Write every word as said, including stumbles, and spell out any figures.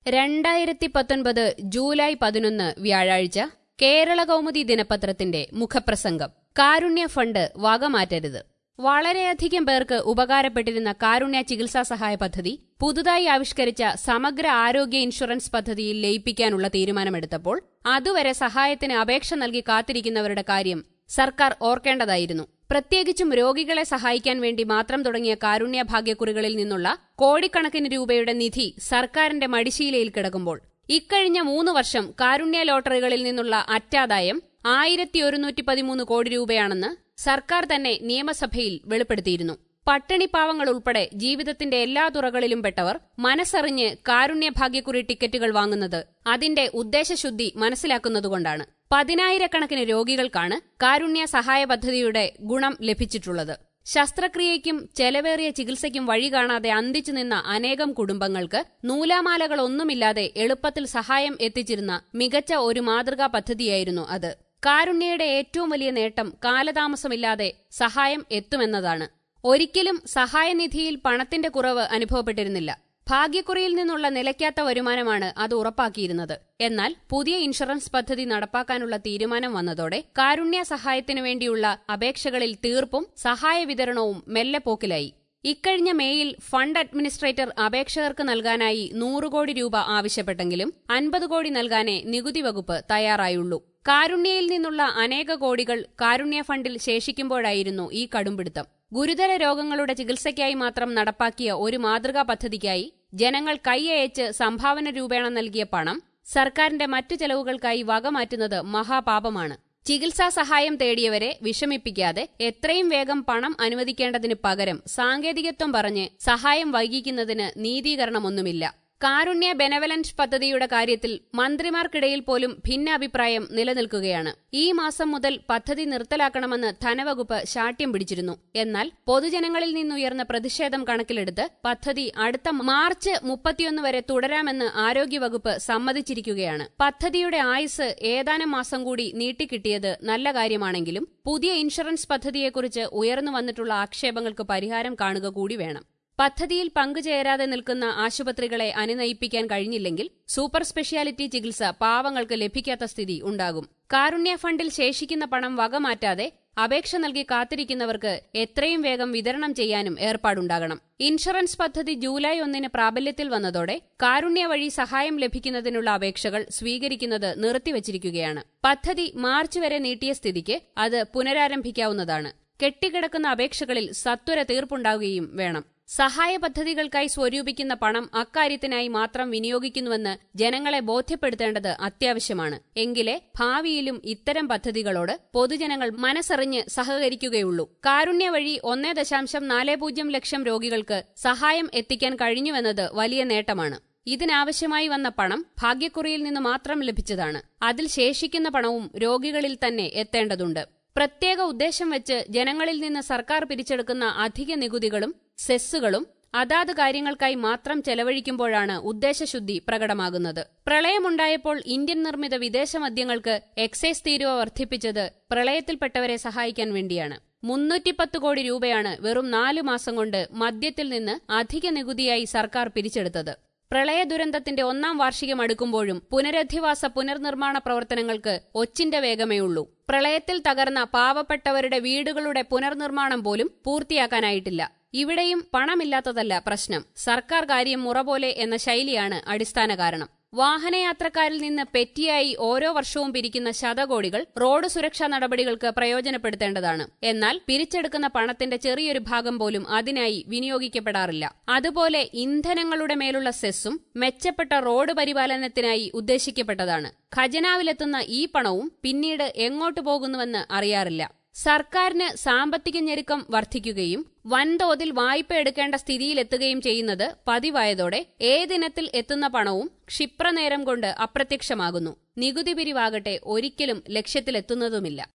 രണ്ടായിരത്തി പത്തൊൻപത് ജൂലൈ പതിനൊന്ന് വ്യാഴാഴ്ച കേരള കൗമുദി ദിനപത്രത്തിന്റെ മുഖപ്രസംഗം. കാരുണ്യ ഫണ്ട് വകമാറ്റരുത്. വളരെയധികം പേർക്ക് ഉപകാരപ്പെട്ടിരുന്ന കാരുണ്യ ചികിത്സാ സഹായ പദ്ധതി പുതുതായി ആവിഷ്കരിച്ച സമഗ്ര ആരോഗ്യ ഇൻഷുറൻസ് പദ്ധതിയിൽ ലയിപ്പിക്കാനുള്ള തീരുമാനമെടുത്തപ്പോൾ അതുവരെ സഹായത്തിന് അപേക്ഷ നൽകി കാത്തിരിക്കുന്നവരുടെ കാര്യം സർക്കാർ ഓർക്കേണ്ടതായിരുന്നു. പ്രത്യേകിച്ചും രോഗികളെ സഹായിക്കാൻ വേണ്ടി മാത്രം തുടങ്ങിയ കാരുണ്യ ഭാഗ്യക്കുറികളിൽ നിന്നുള്ള കോടിക്കണക്കിന് രൂപയുടെ നിധി സർക്കാരിന്റെ മടിശീലയിൽ കിടക്കുമ്പോൾ ഇക്കഴിഞ്ഞ മൂന്ന് വർഷം കാരുണ്യ ലോട്ടറികളിൽ നിന്നുള്ള അറ്റാദായം ആയിരത്തി ഒരുന്നൂറ്റി പതിമൂന്ന് കോടി രൂപയാണെന്ന് സർക്കാർ തന്നെ നിയമസഭയിൽ വെളിപ്പെടുത്തിയിരുന്നു. പട്ടിണിപ്പാവങ്ങൾ ഉൾപ്പെടെ ജീവിതത്തിന്റെ എല്ലാ തുറകളിലും പെട്ടവർ മനസ്സറിഞ്ഞ് കാരുണ്യ ഭാഗ്യക്കുറി ടിക്കറ്റുകൾ വാങ്ങുന്നത് അതിന്റെ ഉദ്ദേശശുദ്ധി മനസ്സിലാക്കുന്നതുകൊണ്ടാണ്. പതിനായിരക്കണക്കിന് രോഗികൾക്കാണ് കാരുണ്യ സഹായ പദ്ധതിയുടെ ഗുണം ലഭിച്ചിട്ടുള്ളത്. ശസ്ത്രക്രിയയ്ക്കും ചെലവേറിയ ചികിത്സയ്ക്കും വഴി കാണാതെ അന്തിച്ചു നിന്ന അനേകം കുടുംബങ്ങൾക്ക് നൂലാമാലകളൊന്നുമില്ലാതെ എളുപ്പത്തിൽ സഹായം എത്തിച്ചിരുന്ന മികച്ച ഒരു മാതൃകാ പദ്ധതിയായിരുന്നു അത്. കാരുണ്യയുടെ ഏറ്റവും വലിയ നേട്ടം കാലതാമസമില്ലാതെ സഹായം എത്തുമെന്നതാണ്. ഒരിക്കലും സഹായനിധിയിൽ പണത്തിന്റെ കുറവ് അനുഭവപ്പെട്ടിരുന്നില്ല. ഭാഗ്യക്കുറിയിൽ നിന്നുള്ള നിലയ്ക്കാത്ത വരുമാനമാണ് അത് ഉറപ്പാക്കിയിരുന്നത്. എന്നാൽ പുതിയ ഇൻഷുറൻസ് പദ്ധതി നടപ്പാക്കാനുള്ള തീരുമാനം വന്നതോടെ കാരുണ്യ സഹായത്തിനു വേണ്ടിയുള്ള അപേക്ഷകളിൽ തീർപ്പും സഹായ വിതരണവും മെല്ലെപ്പോക്കിലായി. ഇക്കഴിഞ്ഞ മേയിൽ ഫണ്ട് അഡ്മിനിസ്ട്രേറ്റർ അപേക്ഷകർക്ക് നൽകാനായി നൂറ് കോടി രൂപ ആവശ്യപ്പെട്ടെങ്കിലും അൻപത് കോടി നൽകാനേ നികുതി വകുപ്പ് തയ്യാറായുള്ളൂ. കാരുണ്യയിൽ നിന്നുള്ള അനേക കോടികൾ കാരുണ്യ ഫണ്ടിൽ ശേഷിക്കുമ്പോഴായിരുന്നു ഈ കടുംപിടുത്തം. ഗുരുതര രോഗങ്ങളുടെ ചികിത്സയ്ക്കായി മാത്രം നടപ്പാക്കിയ ഒരു മാതൃകാ പദ്ധതിക്കായി ജനങ്ങൾ കൈയയച്ച് സംഭാവന രൂപേണ നൽകിയ പണം സർക്കാരിന്റെ മറ്റു ചെലവുകൾക്കായി വകമാറ്റുന്നത് മഹാപാപമാണ്. ചികിത്സാ സഹായം തേടിയവരെ വിഷമിപ്പിക്കാതെ എത്രയും വേഗം പണം അനുവദിക്കേണ്ടതിന് പകരം സാങ്കേതികത്വം പറഞ്ഞ് സഹായം വൈകിക്കുന്നതിന് നീതീകരണമൊന്നുമില്ല. കാരുണ്യ ബെനവലന്റ് പദ്ധതിയുടെ കാര്യത്തിൽ മന്ത്രിമാർക്കിടയിൽ പോലും ഭിന്നാഭിപ്രായം നിലനിൽക്കുകയാണ്. ഈ മാസം മുതൽ പദ്ധതി നിർത്തലാക്കണമെന്ന് ധനവകുപ്പ് ശാഠ്യം പിടിച്ചിരുന്നു. എന്നാൽ പൊതുജനങ്ങളിൽ നിന്നുയർന്ന പ്രതിഷേധം കണക്കിലെടുത്ത് പദ്ധതി അടുത്ത മാർച്ച് മുപ്പത്തിയൊന്ന് വരെ തുടരാമെന്ന് ആരോഗ്യവകുപ്പ് സമ്മതിച്ചിരിക്കുകയാണ്. പദ്ധതിയുടെ ആയുസ് ഏതാനും മാസം കൂടി നീട്ടിക്കിട്ടിയത് നല്ല കാര്യമാണെങ്കിലും പുതിയ ഇൻഷുറൻസ് പദ്ധതിയെക്കുറിച്ച് ഉയർന്നു വന്നിട്ടുള്ള ആക്ഷേപങ്ങൾക്ക് പരിഹാരം കാണുക കൂടി വേണം. പദ്ധതിയിൽ പങ്കുചേരാതെ നിൽക്കുന്ന ആശുപത്രികളെ അനുനയിപ്പിക്കാൻ കഴിഞ്ഞില്ലെങ്കിൽ സൂപ്പർ സ്പെഷ്യാലിറ്റി ചികിത്സ പാവങ്ങൾക്ക് ലഭിക്കാത്ത സ്ഥിതി ഉണ്ടാകും. കാരുണ്യ ഫണ്ടിൽ ശേഷിക്കുന്ന പണം വകമാറ്റാതെ അപേക്ഷ നൽകി കാത്തിരിക്കുന്നവർക്ക് എത്രയും വേഗം വിതരണം ചെയ്യാനും ഏർപ്പാടുണ്ടാകണം. ഇൻഷുറൻസ് പദ്ധതി ജൂലൈ ഒന്നിന് പ്രാബല്യത്തിൽ വന്നതോടെ കാരുണ്യ വഴി സഹായം ലഭിക്കുന്നതിനുള്ള അപേക്ഷകൾ സ്വീകരിക്കുന്നത് നിർത്തിവച്ചിരിക്കുകയാണ്. പദ്ധതി മാർച്ച് വരെ നീട്ടിയ സ്ഥിതിക്ക് അത് പുനരാരംഭിക്കാവുന്നതാണ്. കെട്ടിക്കിടക്കുന്ന അപേക്ഷകളിൽ സത്വര തീർപ്പുണ്ടാവുകയും വേണം. സഹായ പദ്ധതികൾക്കായി സ്വരൂപിക്കുന്ന പണം അക്കാര്യത്തിനായി മാത്രം വിനിയോഗിക്കുന്നുവെന്ന് ജനങ്ങളെ ബോധ്യപ്പെടുത്തേണ്ടത് അത്യാവശ്യമാണ്. എങ്കിലേ ഭാവിയിലും ഇത്തരം പദ്ധതികളോട് പൊതുജനങ്ങൾ മനസ്സറിഞ്ഞ് സഹകരിക്കുകയുള്ളൂ. കാരുണ്യ വഴി ഒന്നേ ദശാംശം നാല് പൂജ്യം ലക്ഷം രോഗികൾക്ക് സഹായം എത്തിക്കാൻ കഴിഞ്ഞുവെന്നത് വലിയ നേട്ടമാണ്. ഇതിനാവശ്യമായി വന്ന പണം ഭാഗ്യക്കുറിയിൽ നിന്ന് മാത്രം ലഭിച്ചതാണ്. അതിൽ ശേഷിക്കുന്ന പണവും രോഗികളിൽ തന്നെ എത്തേണ്ടതുണ്ട്. പ്രത്യേക ഉദ്ദേശം വെച്ച് ജനങ്ങളിൽ നിന്ന് സർക്കാർ പിരിച്ചെടുക്കുന്ന അധിക നികുതികളും സെസ്സുകളും അതാത് കാര്യങ്ങൾക്കായി മാത്രം ചെലവഴിക്കുമ്പോഴാണ് ഉദ്ദേശശുദ്ധി പ്രകടമാകുന്നത്. പ്രളയമുണ്ടായപ്പോൾ ഇന്ത്യൻ നിർമ്മിത വിദേശ മദ്യങ്ങൾക്ക് എക്സൈസ് തീരുവ വർദ്ധിപ്പിച്ചത് പ്രളയത്തിൽപ്പെട്ടവരെ സഹായിക്കാൻ വേണ്ടിയാണ്. മുന്നൂറ്റിപ്പത്ത് കോടി രൂപയാണ് വെറും നാലു മാസം കൊണ്ട് മദ്യത്തിൽ നിന്ന് അധിക നികുതിയായി സർക്കാർ പിരിച്ചെടുത്തത്. പ്രളയ ദുരന്തത്തിന്റെ ഒന്നാം വാർഷികം അടുക്കുമ്പോഴും പുനരധിവാസ പുനർനിർമ്മാണ പ്രവർത്തനങ്ങൾക്ക് ഒച്ചിന്റെ വേഗമേയുള്ളൂ. പ്രളയത്തിൽ തകർന്ന പാവപ്പെട്ടവരുടെ വീടുകളുടെ പുനർനിർമ്മാണം പോലും പൂർത്തിയാക്കാനായിട്ടില്ല. ഇവിടെയും പണമില്ലാത്തതല്ല പ്രശ്നം, സർക്കാർ കാര്യം മുറ പോലെ എന്ന ശൈലിയാണ് അടിസ്ഥാന കാരണം. വാഹനയാത്രക്കാരിൽ നിന്ന് പെറ്റിയായി ഓരോ വർഷവും പിരിക്കുന്ന ശതകോടികൾ റോഡ് സുരക്ഷാ നടപടികൾക്ക് പ്രയോജനപ്പെടുത്തേണ്ടതാണ്. എന്നാൽ പിരിച്ചെടുക്കുന്ന പണത്തിന്റെ ചെറിയൊരു ഭാഗം പോലും അതിനായി വിനിയോഗിക്കപ്പെടാറില്ല. അതുപോലെ ഇന്ധനങ്ങളുടെ മേലുള്ള സെസ്സും മെച്ചപ്പെട്ട റോഡ് പരിപാലനത്തിനായി ഉദ്ദേശിക്കപ്പെട്ടതാണ്. ഖജനാവിലെത്തുന്ന ഈ പണവും പിന്നീട് എങ്ങോട്ടു പോകുന്നുവെന്ന് അറിയാറില്ല. സർക്കാരിന് സാമ്പത്തിക ഞെരുക്കം വർദ്ധിക്കുകയും വൻതോതിൽ വായ്പ എടുക്കേണ്ട സ്ഥിതിയിലെത്തുകയും ചെയ്യുന്നത് പതിവായതോടെ ഏതിനത്തിൽ എത്തുന്ന പണവും ക്ഷിപ്രനേരം കൊണ്ട് അപ്രത്യക്ഷമാകുന്നു. നികുതി പിരിവാകട്ടെ ഒരിക്കലും ലക്ഷ്യത്തിലെത്തുന്നതുമില്ല.